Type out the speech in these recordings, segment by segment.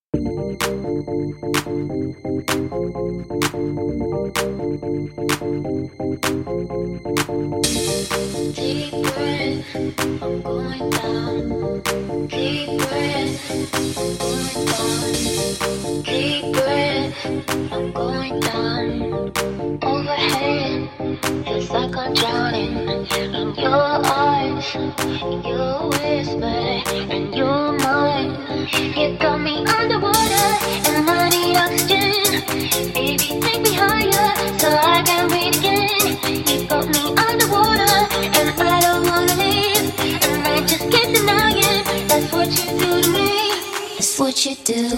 Deep breath, I'm going down. Deep breath, I'm going down. Deep breath, I'm going down. Overhead, it's like I'm drowning in your eyes, your whisper, and your mind. You got me underwater, and I need oxygen. Baby, take me higher, so I can breathe again. You got me underwater, and I don't wanna leave, and I just can't deny it. That's what you do to me. That's what you do.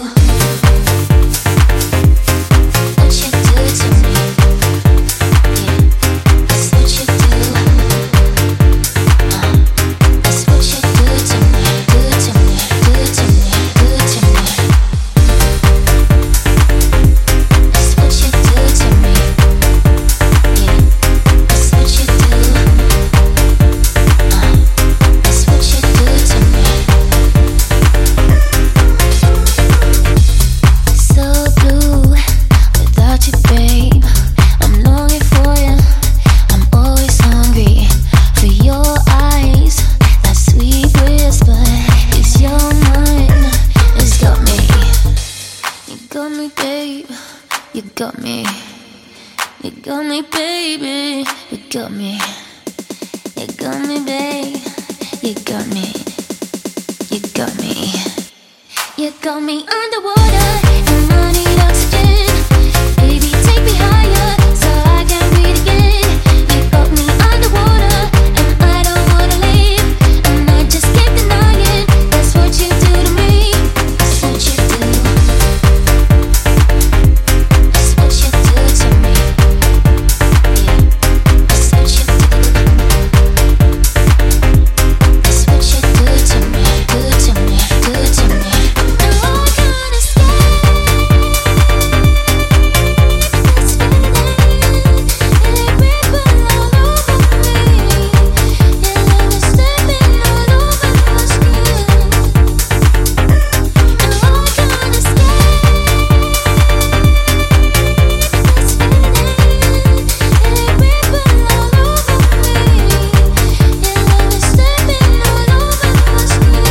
What you do to me. Yeah, that's what you do. That's what you do to me. Do to me. Do to me. Do to me. That's what you do to me. Yeah, that's what you do. That's what you do to me. So blue without you, babe. I'm longing for you. I'm always hungry for your eyes. That sweet whisper is your mind. It's got me. You got me, babe. You got me. You got me, baby. You got me. You got me, babe. You got me. You got me. You got me underwater, and I need oxygen. Baby, take me higher, so I can breathe again. You got me underwater, and I don't wanna leave, and I just can't deny it. That's what you do to me. That's what you do. That's what you do to me. Yeah, that's what you do. That's what you do to me. Do to me. Do to me. No, I can't escape this feeling. It rippling all over me. Your love is slipping all over my skin. No, I can't escape this feeling. It rippling all over me. Your love is slipping all over my skin.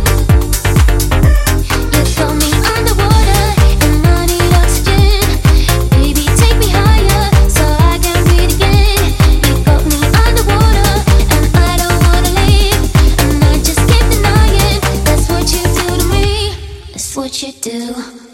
You got me underwater, and I need oxygen. Baby, take me higher, so I can breathe again. You got me underwater, and I don't wanna leave, and I just can't deny it. That's what you do to me. That's what you do.